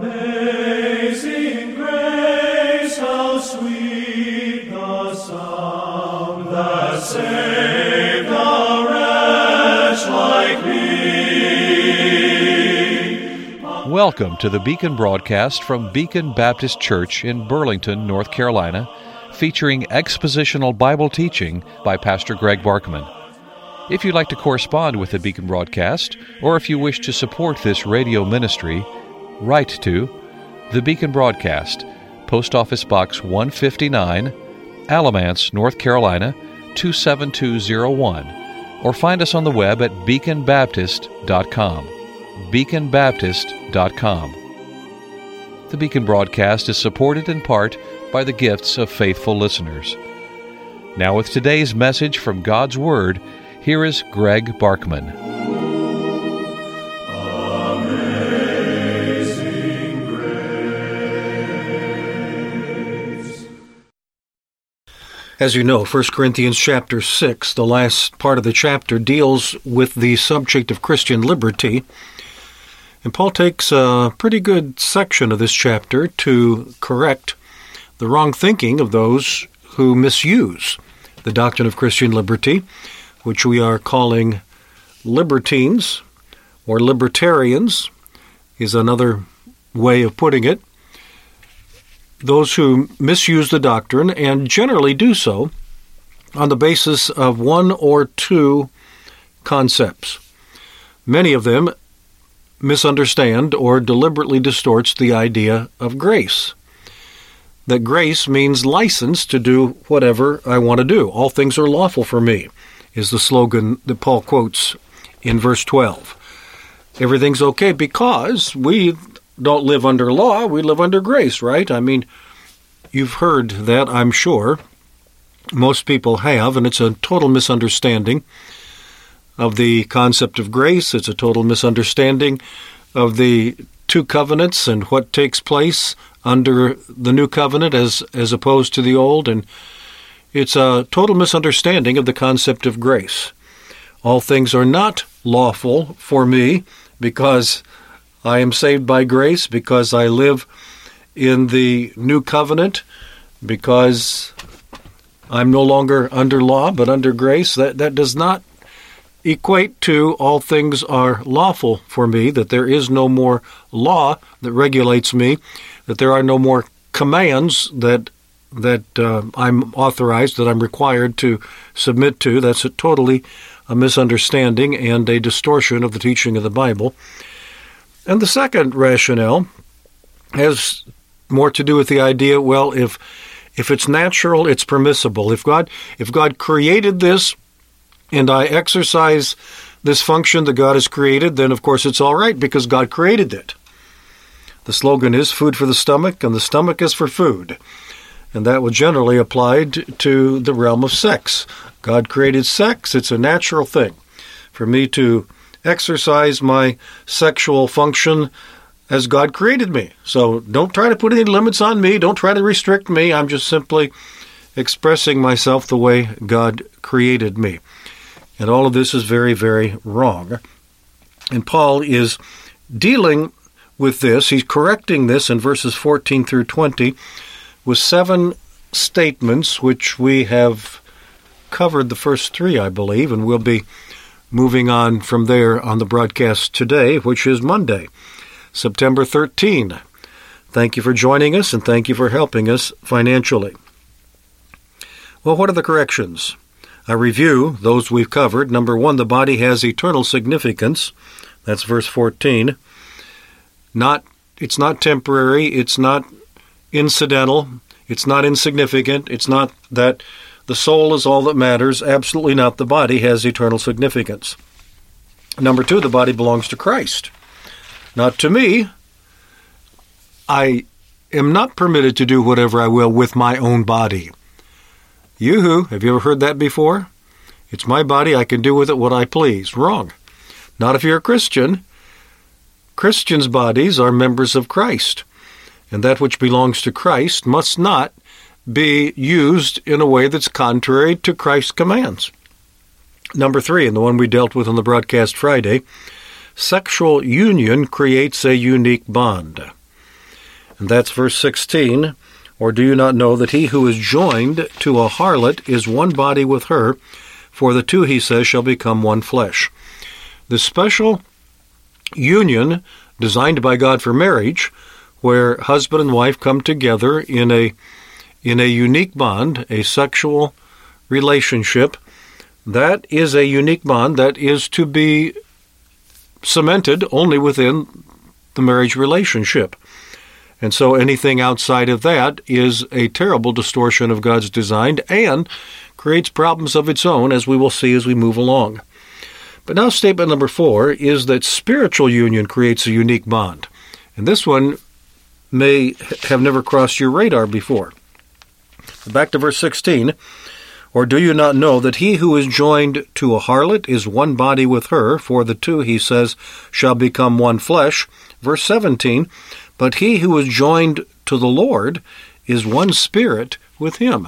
Amazing grace, how sweet the sound that saved a wretch like me. Welcome to the Beacon broadcast from Beacon Baptist Church in Burlington, North Carolina, featuring expositional Bible teaching by Pastor Greg Barkman. If you'd like to correspond with the Beacon broadcast, or if you wish to support this radio ministry, write to the Beacon Broadcast, Post Office Box 159, Alamance, North Carolina 27201, or find us on the web at beaconbaptist.com. beaconbaptist.com. The Beacon broadcast is supported in part by the gifts of faithful listeners. Now with today's message from God's Word, here is Greg Barkman. Amazing grace. As you know, 1 Corinthians chapter 6, the last part of the chapter, deals with the subject of Christian liberty. And Paul takes a pretty good section of this chapter to correct the wrong thinking of those who misuse the doctrine of Christian liberty, which we are calling libertines, or libertarians, is another way of putting it. Those who misuse the doctrine, and generally do so on the basis of one or two concepts. Many of them misunderstand or deliberately distorts the idea of grace. That grace means license to do whatever I want to do. All things are lawful for me, is the slogan that Paul quotes in verse 12. Everything's okay because we don't live under law, we live under grace, right? I mean, you've heard that, I'm sure. Most people have, and it's a total misunderstanding of the concept of grace. It's a total misunderstanding of the two covenants and what takes place under the new covenant as opposed to the old, and it's a total misunderstanding of the concept of grace. All things are not lawful for me because I am saved by grace, because I live in the new covenant, because I'm no longer under law but under grace. That does not equate to all things are lawful for me, that there is no more law that regulates me, that there are no more commands that I'm authorized, that I'm required to submit to. That's totally a misunderstanding and a distortion of the teaching of the Bible. And the second rationale has more to do with the idea, well, if it's natural, it's permissible. If God created this and I exercise this function that God has created, then of course it's all right because God created it. The slogan is food for the stomach, and the stomach is for food. And that would generally apply to the realm of sex. God created sex. It's a natural thing for me to exercise my sexual function as God created me. So don't try to put any limits on me. Don't try to restrict me. I'm just simply expressing myself the way God created me. And all of this is very, very wrong. And Paul is dealing with this. He's correcting this in verses 14 through 20 with 7 statements, which we have covered the first 3, I believe, and we'll be moving on from there on the broadcast today, which is Monday, September 13. Thank you for joining us, and thank you for helping us financially. Well, what are the corrections? I review those we've covered. Number 1, the body has eternal significance. That's verse 14. It's not temporary. It's not incidental. It's not insignificant. It's not that the soul is all that matters. Absolutely not. The body has eternal significance. Number 2, the body belongs to Christ, not to me. I am not permitted to do whatever I will with my own body. Yoo-hoo, have you ever heard that before? It's my body, I can do with it what I please. Wrong. Not if you're a Christian. Christians' bodies are members of Christ, and that which belongs to Christ must not be used in a way that's contrary to Christ's commands. Number 3, and the one we dealt with on the broadcast Friday, sexual union creates a unique bond. And that's verse 16. Or do you not know that he who is joined to a harlot is one body with her? For the two, he says, shall become one flesh. The special union designed by God for marriage, where husband and wife come together in a unique bond, a sexual relationship, that is a unique bond that is to be cemented only within the marriage relationship. And so anything outside of that is a terrible distortion of God's design and creates problems of its own, as we will see as we move along. But now statement number 4 is that spiritual union creates a unique bond. And this one may have never crossed your radar before. Back to verse 16. Or do you not know that he who is joined to a harlot is one body with her? For the two, he says, shall become one flesh. Verse 17. But he who is joined to the Lord is one spirit with him.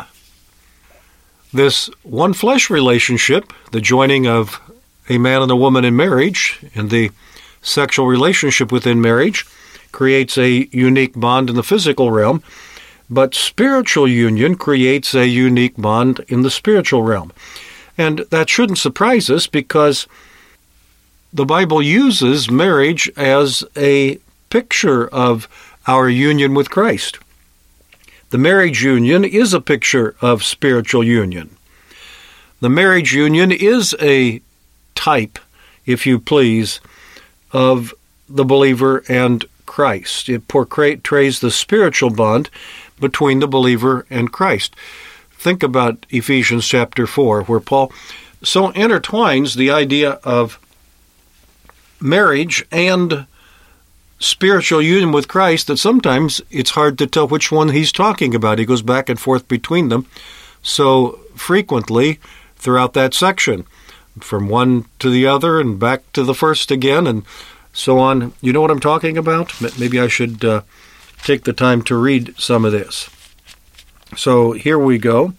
This one flesh relationship, the joining of a man and a woman in marriage, and the sexual relationship within marriage, creates a unique bond in the physical realm, but spiritual union creates a unique bond in the spiritual realm. And that shouldn't surprise us because the Bible uses marriage as a picture of our union with Christ. The marriage union is a picture of spiritual union. The marriage union is a type, if you please, of the believer and Christ. It portrays the spiritual bond between the believer and Christ. Think about Ephesians chapter 4, where Paul so intertwines the idea of marriage and spiritual union with Christ that sometimes it's hard to tell which one he's talking about. He goes back and forth between them so frequently throughout that section, from one to the other and back to the first again and so on. You know what I'm talking about? Maybe I should take the time to read some of this. So here we go.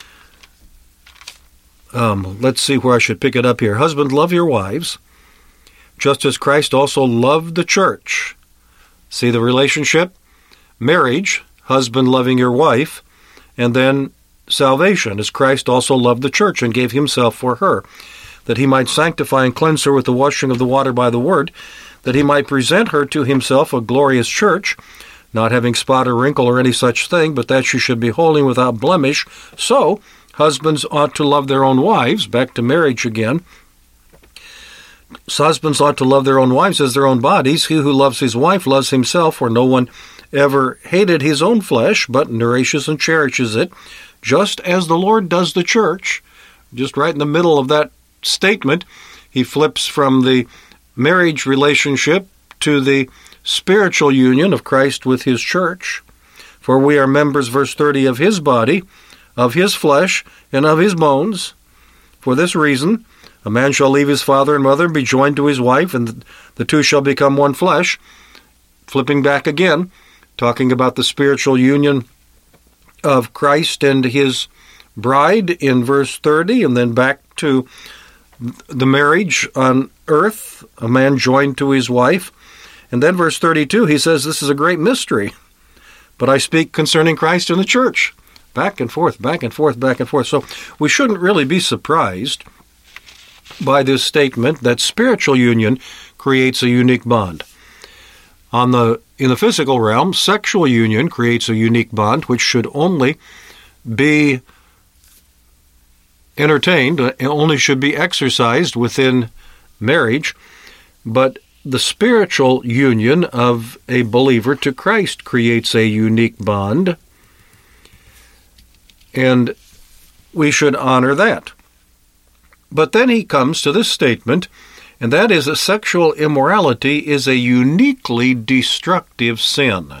Let's see where I should pick it up here. Husbands, love your wives, just as Christ also loved the church. See the relationship? Marriage, husband loving your wife, and then salvation, as Christ also loved the church and gave himself for her, that he might sanctify and cleanse her with the washing of the water by the word, that he might present her to himself a glorious church, not having spot or wrinkle or any such thing, but that she should be holy without blemish. So, husbands ought to love their own wives, back to marriage again. So husbands ought to love their own wives as their own bodies. He who loves his wife loves himself, for no one ever hated his own flesh, but nourishes and cherishes it, just as the Lord does the church. Just right in the middle of that statement, he flips from the marriage relationship to the spiritual union of Christ with his church. For we are members, verse 30, of his body, of his flesh, and of his bones. For this reason, a man shall leave his father and mother and be joined to his wife, and the two shall become one flesh. Flipping back again, talking about the spiritual union of Christ and his bride in verse 30, and then back to the marriage on earth, a man joined to his wife. And then verse 32, he says, this is a great mystery, but I speak concerning Christ and the church. Back and forth, back and forth, back and forth. So we shouldn't really be surprised by this statement that spiritual union creates a unique bond. In the physical realm, sexual union creates a unique bond which should only be entertained, only should be exercised within marriage, but the spiritual union of a believer to Christ creates a unique bond, and we should honor that. But then he comes to this statement, and that is that sexual immorality is a uniquely destructive sin.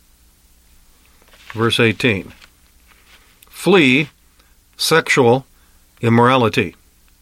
Verse 18. Flee sexual immorality.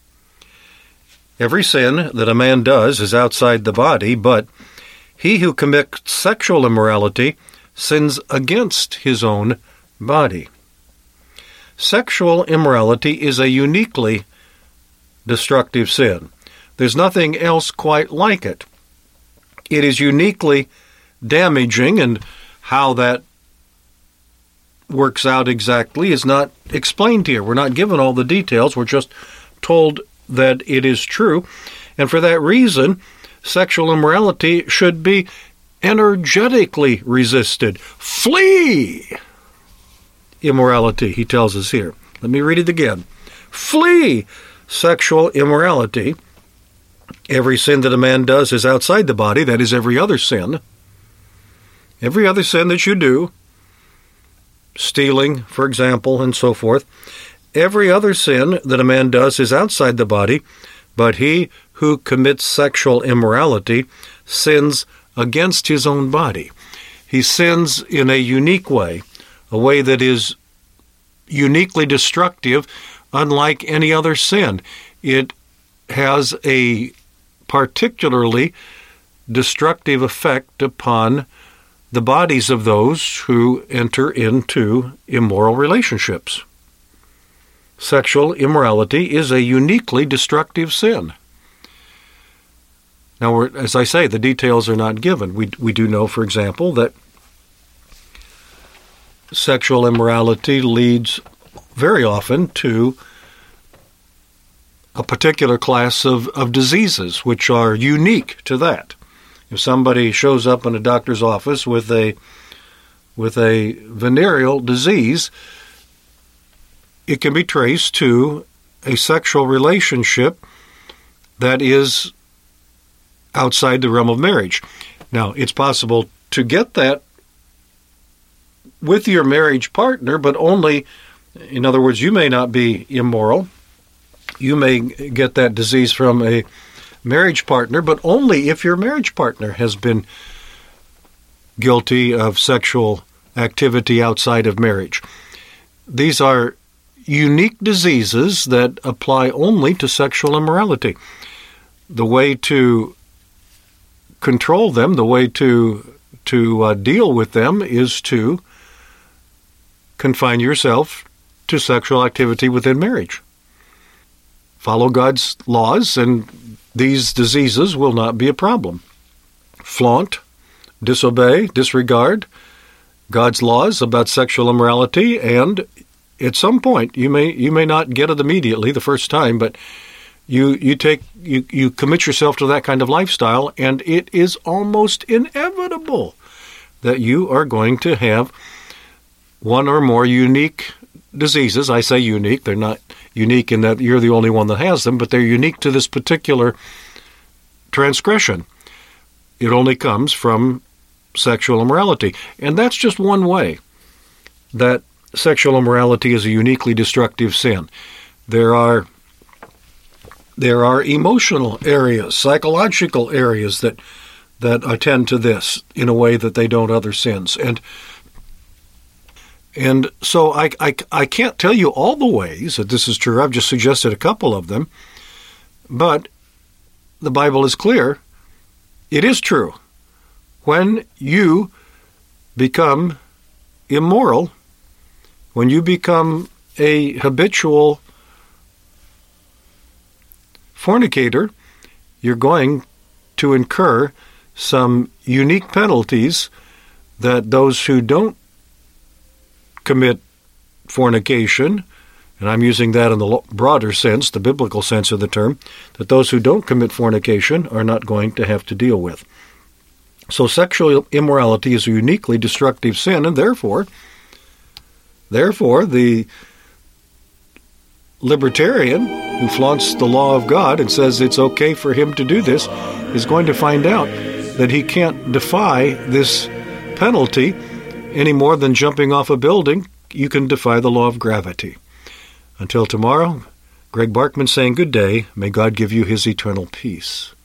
Every sin that a man does is outside the body, but he who commits sexual immorality sins against his own body. Sexual immorality is a uniquely destructive sin. There's nothing else quite like it. It is uniquely damaging, and How that works out exactly is not explained here. We're not given all the details. We're just told that it is true. And for that reason, sexual immorality should be energetically resisted. Flee immorality, he tells us here. Let me read it again. Flee sexual immorality. Every sin that a man does is outside the body, that is every other sin. Every other sin that you do, stealing, for example, and so forth, every other sin that a man does is outside the body, but he who commits sexual immorality sins against his own body. He sins in a unique way, a way that is uniquely destructive, unlike any other sin. It has a particularly destructive effect upon the bodies of those who enter into immoral relationships. Sexual immorality is a uniquely destructive sin. Now, as I say, the details are not given. We do know, for example, that sexual immorality leads very often to a particular class of diseases which are unique to that. If somebody shows up in a doctor's office with a venereal disease, it can be traced to a sexual relationship that is outside the realm of marriage. Now, it's possible to get that with your marriage partner, but only, in other words, you may not be immoral. You may get that disease from a marriage partner, but only if your marriage partner has been guilty of sexual activity outside of marriage. These are unique diseases that apply only to sexual immorality. The way to control them, the way to deal with them is to confine yourself to sexual activity within marriage. Follow God's laws, and these diseases will not be a problem. Flaunt, disobey, disregard God's laws about sexual immorality, and at some point, you may not get it immediately the first time, but you commit yourself to that kind of lifestyle, and it is almost inevitable that you are going to have one or more unique diseases. I say unique; they're not unique in that you're the only one that has them, but they're unique to this particular transgression. It only comes from sexual immorality, and that's just one way that sexual immorality is a uniquely destructive sin. There are emotional areas, psychological areas that attend to this in a way that they don't other sins. And so I can't tell you all the ways that this is true. I've just suggested a couple of them. But the Bible is clear. It is true. When you become immoral, when you become a habitual fornicator, you're going to incur some unique penalties that those who don't commit fornication, and I'm using that in the broader sense, the biblical sense of the term, that those who don't commit fornication are not going to have to deal with. So sexual immorality is a uniquely destructive sin, and therefore the libertarian who flaunts the law of God and says it's okay for him to do this is going to find out that he can't defy this penalty any more than jumping off a building. You can defy the law of gravity. Until tomorrow, Greg Barkman saying good day. May God give you his eternal peace.